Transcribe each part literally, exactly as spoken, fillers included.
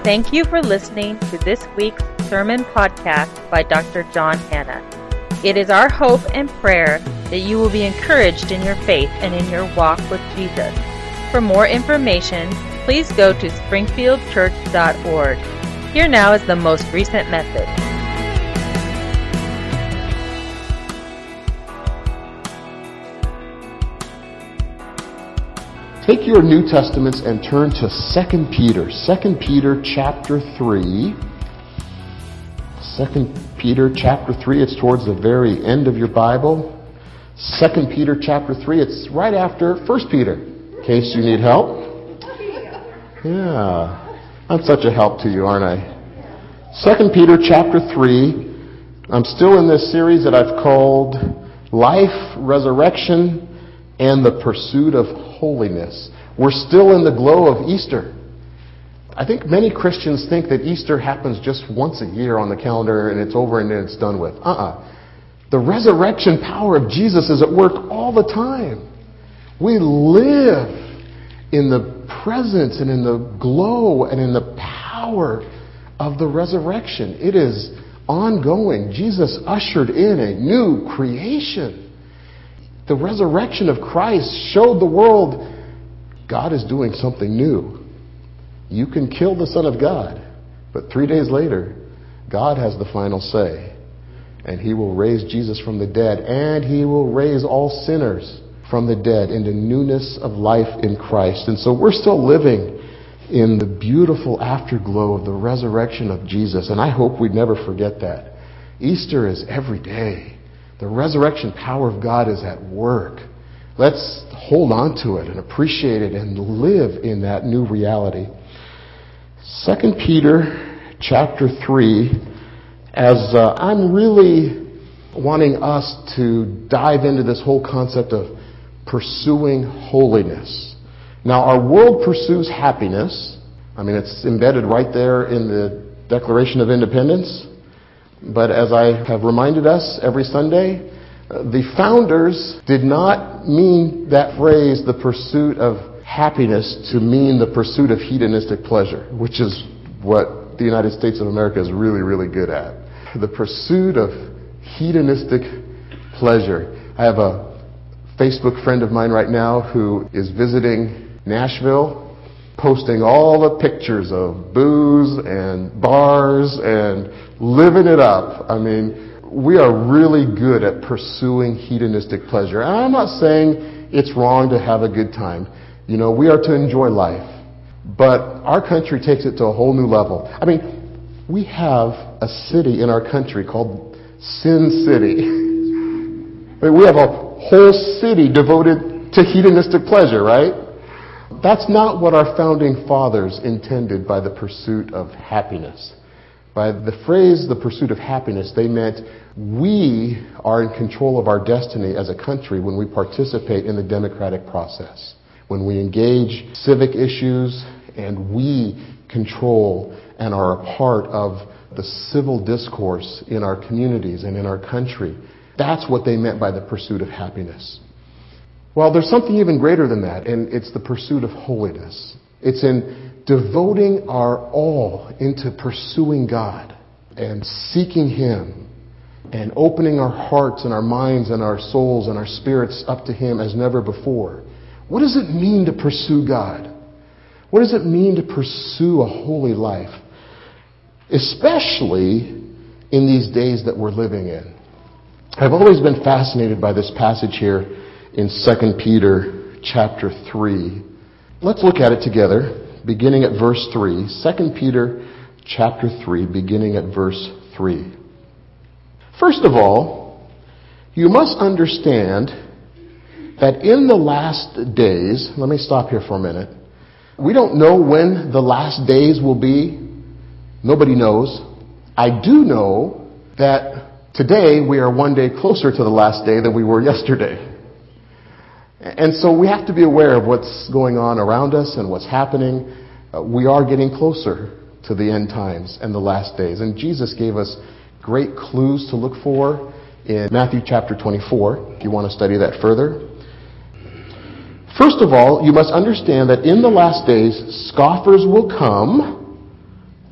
Thank you for listening to this week's sermon podcast by Doctor John Hanna. It is our hope and prayer that you will be encouraged in your faith and in your walk with Jesus. For more information, please go to springfield church dot org. Here now is the most recent message. Take your New Testaments and turn to Second Peter. Second Peter chapter three. Second Peter chapter three. It's towards the very end of your Bible. Second Peter chapter three. It's right after First Peter, in case you need help. Yeah. I'm such a help to you, aren't I? Second Peter chapter three. I'm still in this series that I've called Life, Resurrection, and the Pursuit of Holiness. We're still in the glow of Easter. I think many Christians think that Easter happens just once a year on the calendar and it's over and then it's done with. Uh-uh. The resurrection power of Jesus is at work all the time. We live in the presence and in the glow and in the power of the resurrection. It is ongoing. Jesus ushered in a new creation. The resurrection of Christ showed the world God is doing something new. You can kill the Son of God, but three days later, God has the final say. And He will raise Jesus from the dead, and He will raise all sinners from the dead into newness of life in Christ. And so we're still living in the beautiful afterglow of the resurrection of Jesus, and I hope we'd never forget that. Easter is every day. The resurrection power of God is at work. Let's hold on to it and appreciate it and live in that new reality. Second Peter chapter three, as uh, I'm really wanting us to dive into this whole concept of pursuing holiness. Now, our world pursues happiness. I mean, it's embedded right there in the Declaration of Independence. But as I have reminded us every Sunday, uh, the founders did not mean that phrase, the pursuit of happiness, to mean the pursuit of hedonistic pleasure, which is what the United States of America is really, really good at. The pursuit of hedonistic pleasure. I have a Facebook friend of mine right now who is visiting Nashville, posting all the pictures of booze and bars and living it up. I mean, we are really good at pursuing hedonistic pleasure. And I'm not saying it's wrong to have a good time. You know, we are to enjoy life. But our country takes it to a whole new level. I mean, we have a city in our country called Sin City. I mean, we have a whole city devoted to hedonistic pleasure, right? That's not what our founding fathers intended by the pursuit of happiness. By the phrase, the pursuit of happiness, they meant we are in control of our destiny as a country when we participate in the democratic process, when we engage civic issues and we control and are a part of the civil discourse in our communities and in our country. That's what they meant by the pursuit of happiness. Well, there's something even greater than that, and it's the pursuit of holiness. It's in devoting our all into pursuing God and seeking Him and opening our hearts and our minds and our souls and our spirits up to Him as never before. What does it mean to pursue God? What does it mean to pursue a holy life? Especially in these days that we're living in. I've always been fascinated by this passage here in Second Peter chapter three. Let's look at it together, beginning at verse three. Second Peter chapter three, beginning at verse three. First of all, you must understand that in the last days, let me stop here for a minute. We don't know when the last days will be. Nobody knows. I do know that today we are one day closer to the last day than we were yesterday. And so we have to be aware of what's going on around us and what's happening. Uh, we are getting closer to the end times and the last days. And Jesus gave us great clues to look for in Matthew chapter twenty-four, if you want to study that further. First of all, you must understand that in the last days, scoffers will come,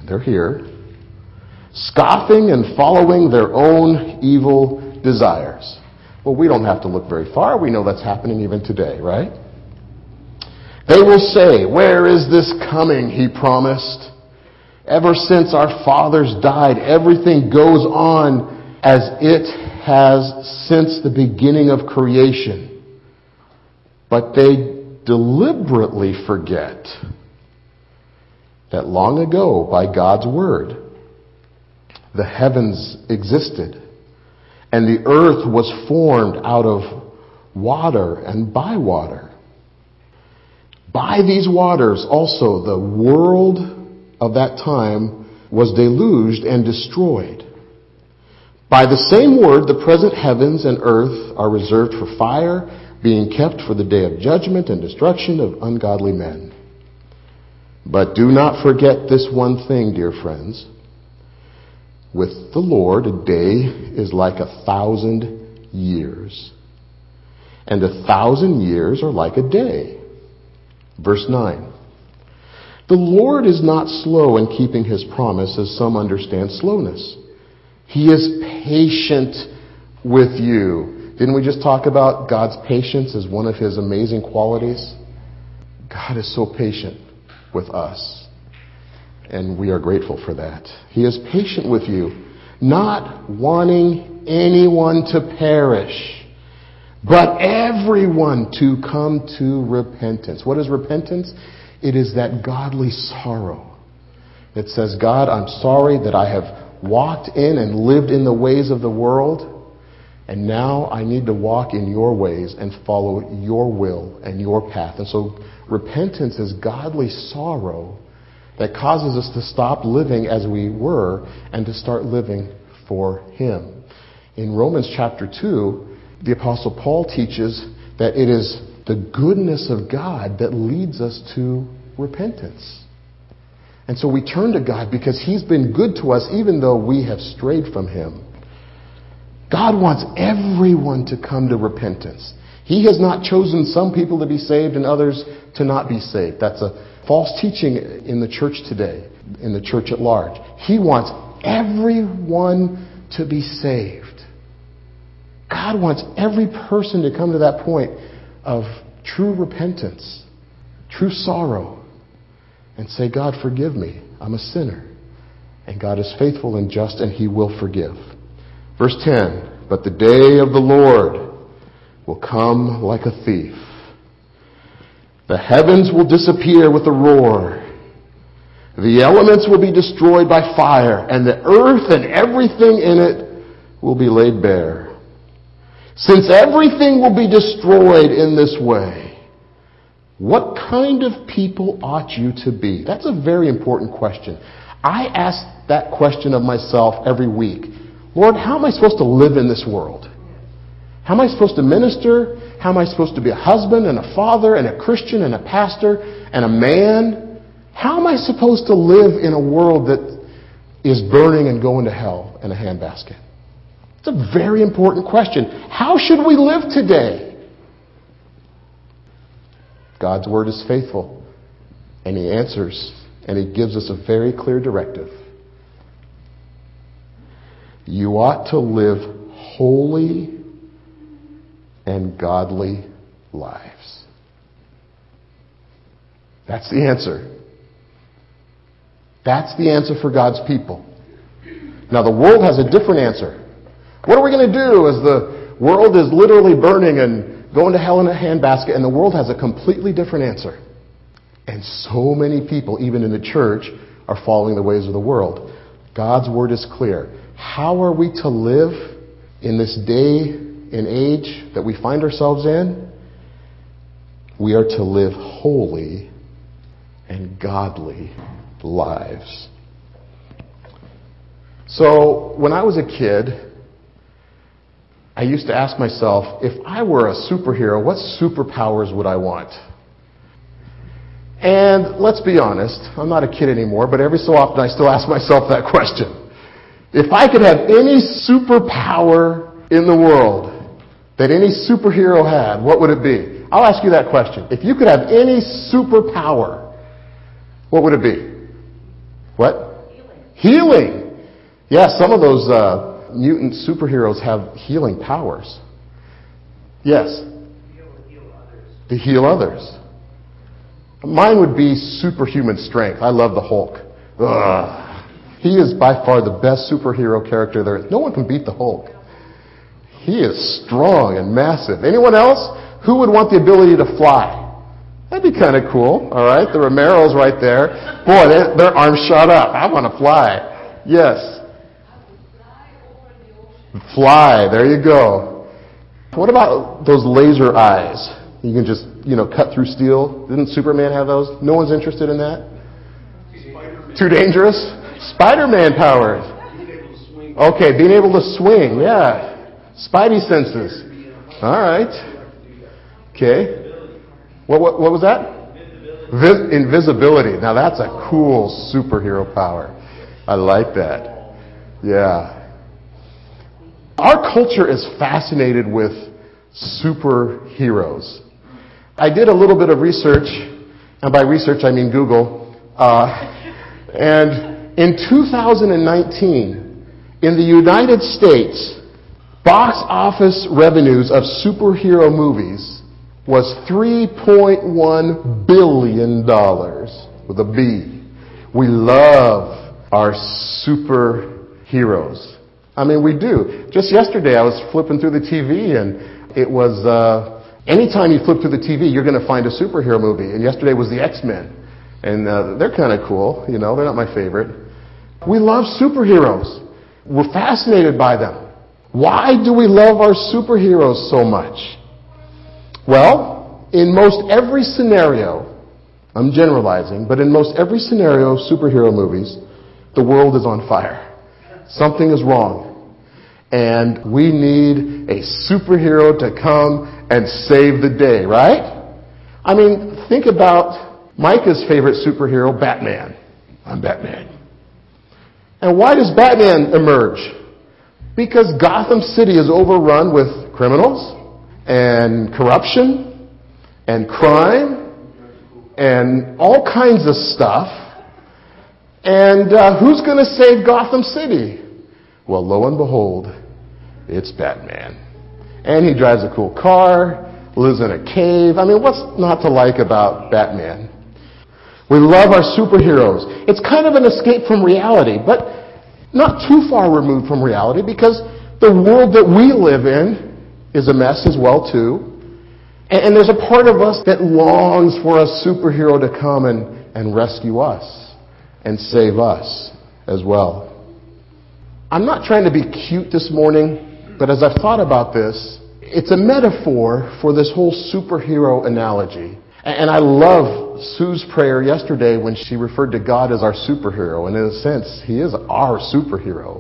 They're here, scoffing and following their own evil desires. Well, we don't have to look very far. We know that's happening even today, right? They will say, "Where is this coming he promised? Ever since our fathers died, everything goes on as it has since the beginning of creation." But they deliberately forget that long ago, by God's word, the heavens existed, and the earth was formed out of water and by water. By these waters also the world of that time was deluged and destroyed. By the same word, the present heavens and earth are reserved for fire, being kept for the day of judgment and destruction of ungodly men. But do not forget this one thing, dear friends. With the Lord, a day is like a thousand years, and a thousand years are like a day. Verse nine. The Lord is not slow in keeping his promise, as some understand slowness. He is patient with you. Didn't we just talk about God's patience as one of his amazing qualities? God is so patient with us, and we are grateful for that. He is patient with you, not wanting anyone to perish, but everyone to come to repentance. What is repentance? It is that godly sorrow that says, God, I'm sorry that I have walked in and lived in the ways of the world, and now I need to walk in your ways and follow your will and your path. And so repentance is godly sorrow that causes us to stop living as we were and to start living for him. In Romans chapter two, the Apostle Paul teaches that it is the goodness of God that leads us to repentance. And so we turn to God because he's been good to us even though we have strayed from him. God wants everyone to come to repentance. He has not chosen some people to be saved and others to not be saved. That's a false teaching in the church today, in the church at large. He wants everyone to be saved. God wants every person to come to that point of true repentance, true sorrow, and say, God, forgive me. I'm a sinner. And God is faithful and just, and he will forgive. Verse ten, but the day of the Lord will come like a thief. The heavens will disappear with a roar. The elements will be destroyed by fire, and the earth and everything in it will be laid bare. Since everything will be destroyed in this way, what kind of people ought you to be? That's a very important question. I ask that question of myself every week. Lord, how am I supposed to live in this world? How am I supposed to minister? How am I supposed to be a husband and a father and a Christian and a pastor and a man? How am I supposed to live in a world that is burning and going to hell in a handbasket? It's a very important question. How should we live today? God's word is faithful, and he answers, and he gives us a very clear directive. You ought to live holy and godly lives. That's the answer. That's the answer for God's people. Now, the world has a different answer. What are we going to do as the world is literally burning and going to hell in a handbasket, and the world has a completely different answer? And so many people, even in the church, are following the ways of the world. God's word is clear. How are we to live in this day and age that we find ourselves in? We are to live holy and godly lives. So, when I was a kid, I used to ask myself, if I were a superhero, what superpowers would I want? And let's be honest, I'm not a kid anymore, but every so often I still ask myself that question. If I could have any superpower in the world that any superhero had, what would it be? I'll ask you that question. If you could have any superpower, what would it be? What? Healing. Yeah, some of those uh, mutant superheroes have healing powers. Yes. To heal others. Mine would be superhuman strength. I love the Hulk. Ugh. He is by far the best superhero character there is. No one can beat the Hulk. He is strong and massive. Anyone else? Who would want the ability to fly? That'd be kind of cool. All right, the Romero's right there. Boy, they, their arms shot up. I want to fly. Yes. Fly. There you go. What about those laser eyes? You can just, you know, cut through steel. Didn't Superman have those? No one's interested in that? Spider-Man. Too dangerous? Spider-Man powers. Being able to swing. Okay, being able to swing, yeah. Spidey senses. All right. Okay. What, what, what was that? Vis- invisibility. Now that's a cool superhero power. I like that. Yeah. Our culture is fascinated with superheroes. I did a little bit of research, and by research I mean Google, uh, and in two thousand nineteen, in the United States, box office revenues of superhero movies was three point one billion dollars with a B. We love our superheroes. I mean, we do. Just yesterday I was flipping through the T V, and it was... Uh, Anytime you flip through the T V, you're going to find a superhero movie. And yesterday was the X-Men. And uh, they're kind of cool. You know, they're not my favorite. We love superheroes. We're fascinated by them. Why do we love our superheroes so much? Well, in most every scenario, I'm generalizing, but in most every scenario of superhero movies, the world is on fire. Something is wrong. And we need a superhero to come and save the day, right? I mean, think about Micah's favorite superhero, Batman. I'm Batman. And why does Batman emerge? Because Gotham City is overrun with criminals and corruption and crime and all kinds of stuff. And uh, who's going to save Gotham City? Well, lo and behold, it's Batman. And he drives a cool car, lives in a cave. I mean, what's not to like about Batman? We love our superheroes. It's kind of an escape from reality, but not too far removed from reality, because the world that we live in is a mess as well, too. And there's a part of us that longs for a superhero to come and, and rescue us and save us as well. I'm not trying to be cute this morning, but as I've thought about this, it's a metaphor for this whole superhero analogy. And I love Sue's prayer yesterday when she referred to God as our superhero. And in a sense, He is our superhero.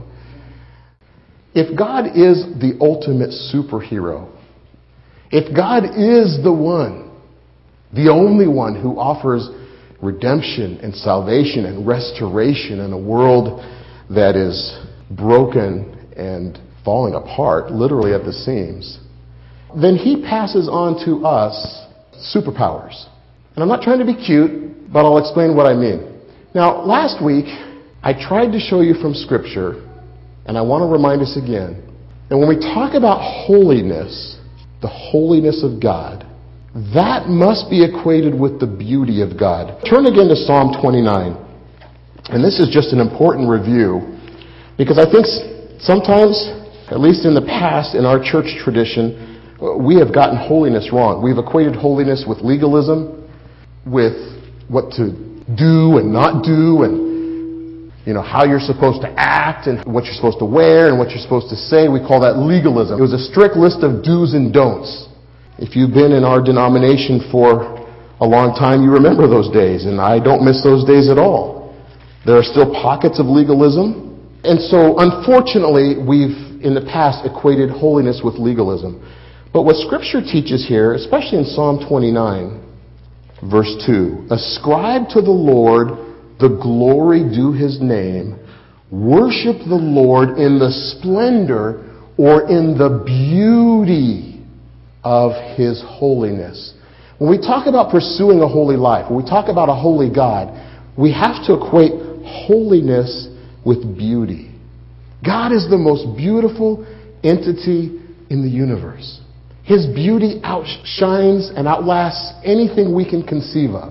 If God is the ultimate superhero, if God is the one, the only one who offers redemption and salvation and restoration in a world that is broken and falling apart, literally at the seams, then He passes on to us superpowers. And I'm not trying to be cute, but I'll explain what I mean. Now, last week, I tried to show you from Scripture, and I want to remind us again, that when we talk about holiness, the holiness of God, that must be equated with the beauty of God. Turn again to Psalm twenty-nine. And this is just an important review, because I think sometimes, at least in the past, in our church tradition, we have gotten holiness wrong. We've equated holiness with legalism, with what to do and not do, and you know how you're supposed to act, and what you're supposed to wear, and what you're supposed to say. We call that legalism. It was a strict list of do's and don'ts. If you've been in our denomination for a long time, you remember those days, and I don't miss those days at all. There are still pockets of legalism. And so, unfortunately, we've, in the past, equated holiness with legalism. But what Scripture teaches here, especially in Psalm twenty-nine, verse two, ascribe to the Lord the glory due His name, worship the Lord in the splendor or in the beauty of His holiness. When we talk about pursuing a holy life, when we talk about a holy God, we have to equate holiness with beauty. God is the most beautiful entity in the universe. His beauty outshines and outlasts anything we can conceive of.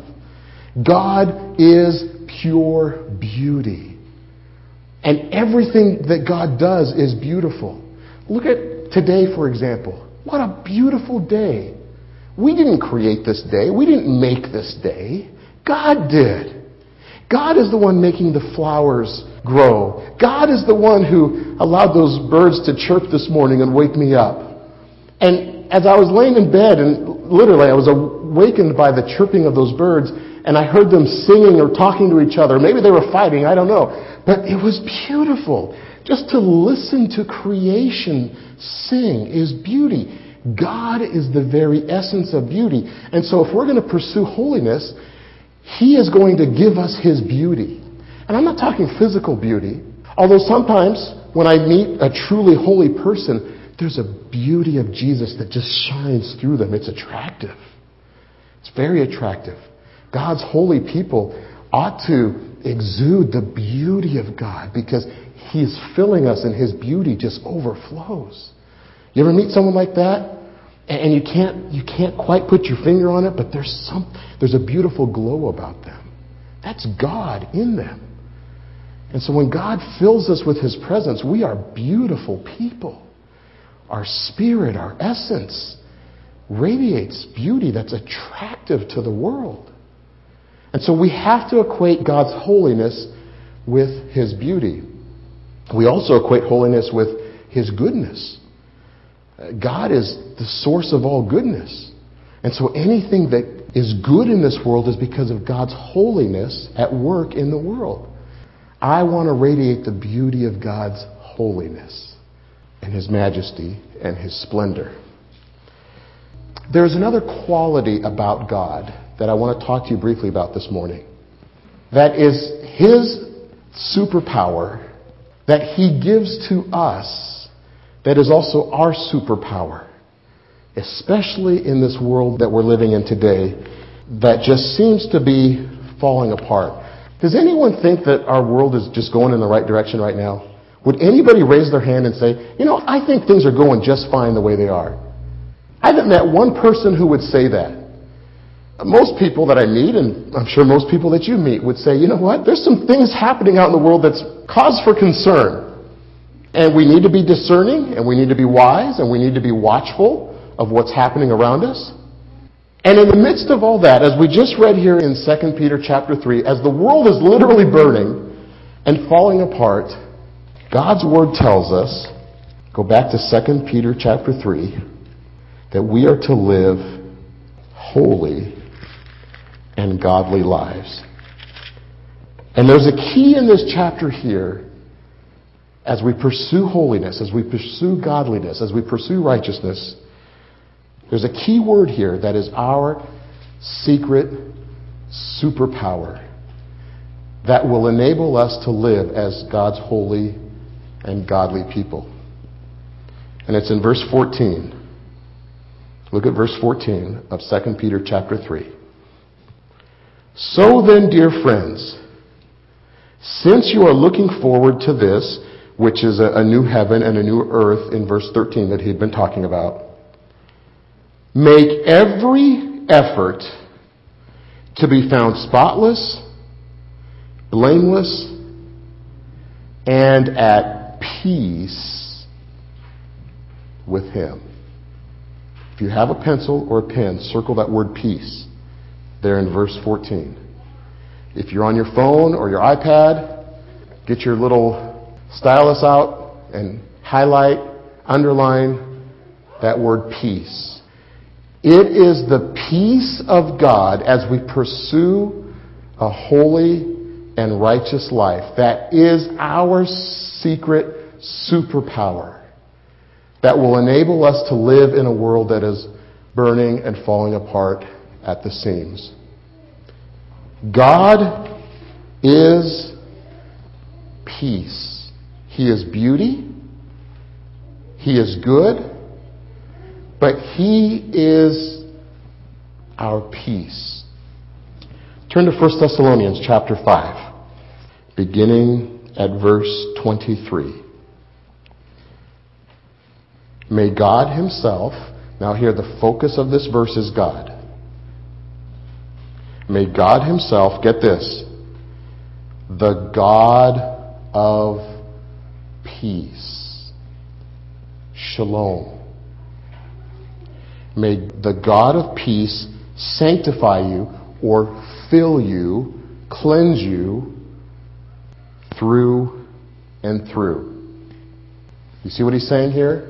God is pure beauty. And everything that God does is beautiful. Look at today, for example. What a beautiful day. We didn't create this day. We didn't make this day. God did. God is the one making the flowers grow. God is the one who allowed those birds to chirp this morning and wake me up. And as I was laying in bed, and literally I was awakened by the chirping of those birds, and I heard them singing or talking to each other. Maybe they were fighting, I don't know. But it was beautiful. Just to listen to creation sing is beauty. God is the very essence of beauty. And so if we're going to pursue holiness, He is going to give us His beauty. And I'm not talking physical beauty. Although sometimes when I meet a truly holy person, there's a beauty of Jesus that just shines through them. It's attractive. It's very attractive. God's holy people ought to exude the beauty of God because He is filling us and His beauty just overflows. You ever meet someone like that? And you can't you can't quite put your finger on it, but there's some there's a beautiful glow about them. That's God in them. And so when God fills us with His presence, we are beautiful people. Our spirit, our essence radiates beauty that's attractive to the world. And so we have to equate God's holiness with His beauty. We also equate holiness with His goodness. God is the source of all goodness. And so anything that is good in this world is because of God's holiness at work in the world. I want to radiate the beauty of God's holiness and His majesty and His splendor. There's another quality about God that I want to talk to you briefly about this morning. That is His superpower that He gives to us, that is also our superpower, especially in this world that we're living in today that just seems to be falling apart. Does anyone think that our world is just going in the right direction right now? Would anybody raise their hand and say, you know, I think things are going just fine the way they are? I haven't met one person who would say that. Most people that I meet, and I'm sure most people that you meet, would say, you know what, there's some things happening out in the world that's cause for concern. And we need to be discerning, and we need to be wise, and we need to be watchful of what's happening around us. And in the midst of all that, as we just read here in Second Peter chapter three, as the world is literally burning and falling apart, God's Word tells us, go back to Second Peter chapter three, that we are to live holy and godly lives. And there's a key in this chapter here as we pursue holiness, as we pursue godliness, as we pursue righteousness. There's a key word here that is our secret superpower that will enable us to live as God's holy and godly people. And it's in verse fourteen. Look at verse fourteen of Second Peter chapter three. So then, dear friends, since you are looking forward to this, which is a, a new heaven and a new earth in verse thirteen that he'd been talking about, make every effort to be found spotless, blameless, and at peace with Him. If you have a pencil or a pen, circle that word peace there in verse fourteen. If you're on your phone or your iPad, get your little stylus out and highlight, underline that word peace. It is the peace of God as we pursue a holy and righteous life that is our secret superpower that will enable us to live in a world that is burning and falling apart at the seams. God is peace. He is beauty. He is good. But He is our peace. Turn to First Thessalonians chapter five, beginning at verse twenty-three. May God himself, now here the focus of this verse is God. May God himself, get this, the God of peace, shalom. May the God of peace sanctify you or fill you, cleanse you through and through. You see what he's saying here?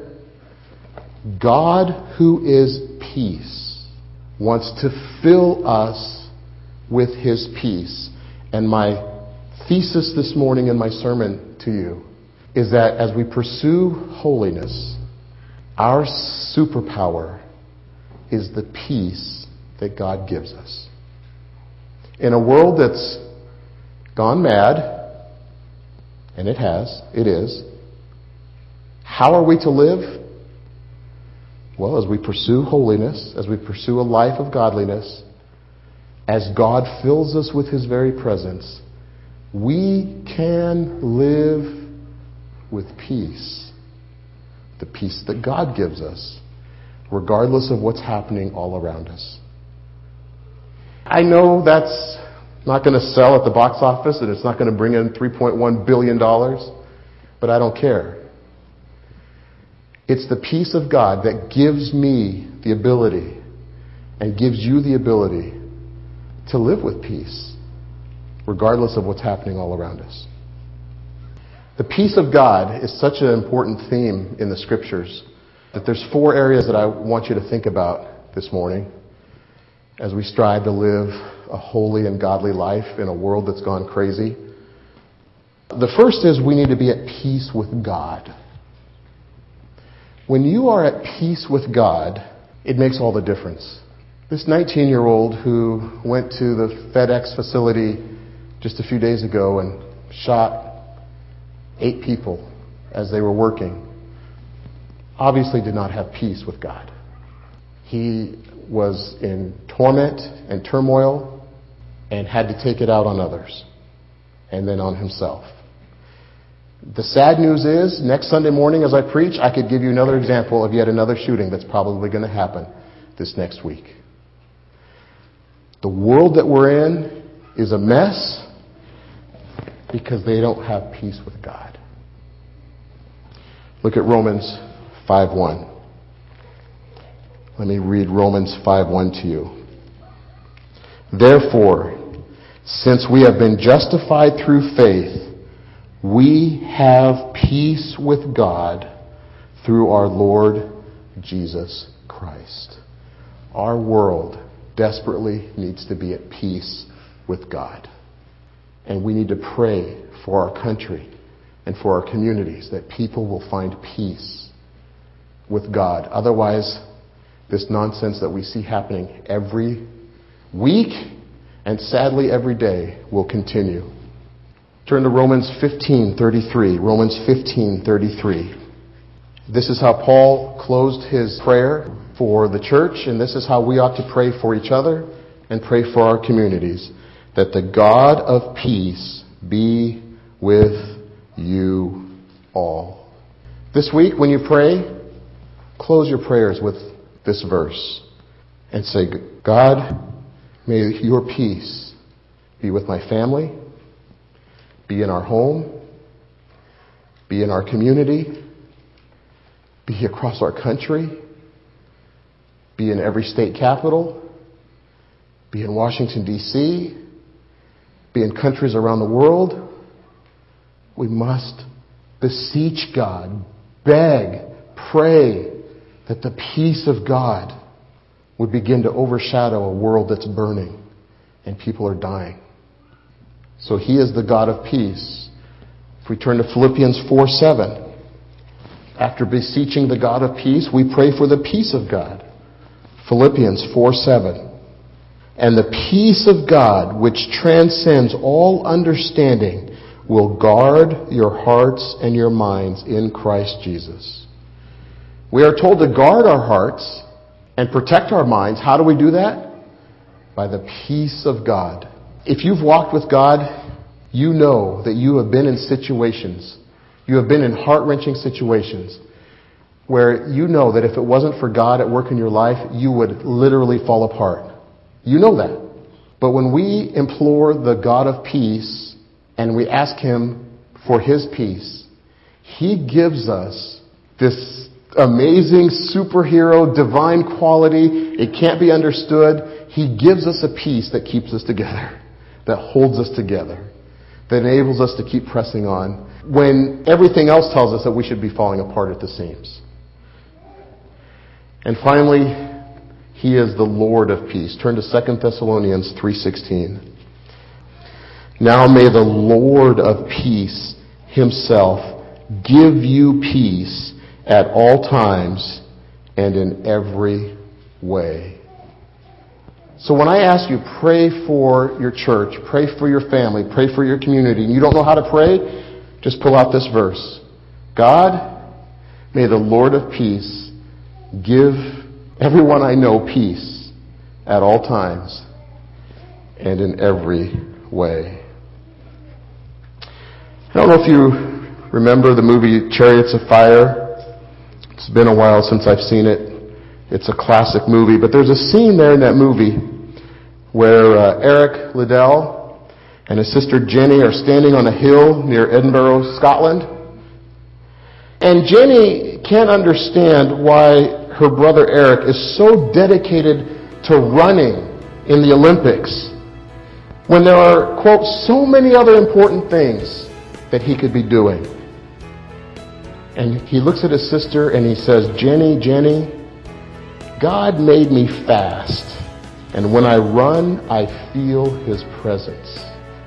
God, who is peace, wants to fill us with his peace. And my thesis this morning in my sermon to you is that as we pursue holiness, our superpower is the peace that God gives us. In a world that's gone mad, and it has, it is, how are we to live? Well, as we pursue holiness, as we pursue a life of godliness, as God fills us with his very presence, we can live with peace. The peace that God gives us, regardless of what's happening all around us. I know that's not going to sell at the box office and it's not going to bring in three point one billion dollars, but I don't care. It's the peace of God that gives me the ability and gives you the ability to live with peace, regardless of what's happening all around us. The peace of God is such an important theme in the Scriptures that there's four areas that I want you to think about this morning as we strive to live a holy and godly life in a world that's gone crazy. The first is we need to be at peace with God. When you are at peace with God, it makes all the difference. This nineteen-year-old who went to the FedEx facility just a few days ago and shot eight people as they were working obviously did not have peace with God. He was in torment and turmoil and had to take it out on others and then on himself. The sad news is, next Sunday morning as I preach, I could give you another example of yet another shooting that's probably going to happen this next week. The world that we're in is a mess because they don't have peace with God. Look at Romans five one. Let me read Romans five one to you. Therefore, since we have been justified through faith, we have peace with God through our Lord Jesus Christ. Our world desperately needs to be at peace with God. And we need to pray for our country and for our communities that people will find peace with God. Otherwise, this nonsense that we see happening every week and sadly every day will continue. Turn to Romans fifteen thirty-three. Romans fifteen thirty-three. This is how Paul closed his prayer for the church, and this is how we ought to pray for each other and pray for our communities. That the God of peace be with you all. This week, when you pray, close your prayers with this verse and say, God, may your peace be with my family, be in our home, be in our community, be across our country, be in every state capital, be in Washington, D C, be in countries around the world. We must beseech God, beg, pray that the peace of God would begin to overshadow a world that's burning and people are dying. So he is the God of peace. If we turn to Philippians four seven, after beseeching the God of peace, we pray for the peace of God. Philippians four seven. And the peace of God, which transcends all understanding, will guard your hearts and your minds in Christ Jesus. We are told to guard our hearts and protect our minds. How do we do that? By the peace of God. If you've walked with God, you know that you have been in situations, you have been in heart-wrenching situations where you know that if it wasn't for God at work in your life, you would literally fall apart. You know that. But when we implore the God of peace and we ask Him for His peace, He gives us this amazing superhero, divine quality. It can't be understood. He gives us a peace that keeps us together, that holds us together, that enables us to keep pressing on when everything else tells us that we should be falling apart at the seams. And finally, He is the Lord of peace. Turn to Second Thessalonians three sixteen. Now may the Lord of peace Himself give you peace at all times and in every way. So when I ask you, pray for your church, pray for your family, pray for your community, and you don't know how to pray, just pull out this verse. God, may the Lord of peace give everyone I know peace at all times and in every way. I don't know if you remember the movie Chariots of Fire. It's been a while since I've seen it. It's a classic movie, but there's a scene there in that movie where uh, Eric Liddell and his sister Jenny are standing on a hill near Edinburgh, Scotland. And Jenny can't understand why her brother Eric is so dedicated to running in the Olympics when there are, quote, so many other important things that he could be doing. And he looks at his sister and he says, Jenny, Jenny, God made me fast, and when I run, I feel His presence.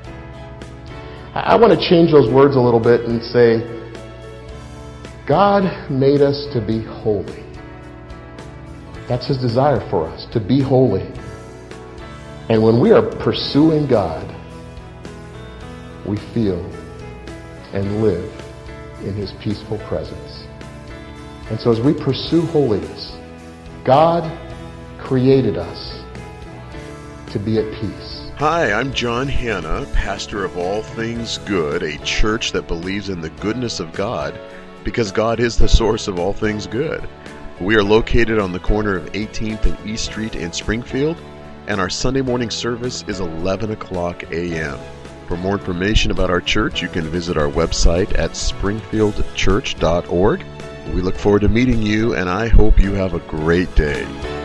I want to change those words a little bit and say, God made us to be holy. That's His desire for us, to be holy. And when we are pursuing God, we feel and live in His peaceful presence. And so as we pursue holiness, God created us to be at peace. Hi, I'm John Hanna, pastor of All Things Good, a church that believes in the goodness of God because God is the source of all things good. We are located on the corner of eighteenth and East Street in Springfield, and our Sunday morning service is eleven o'clock a.m. For more information about our church, you can visit our website at springfield church dot org. We look forward to meeting you, and I hope you have a great day.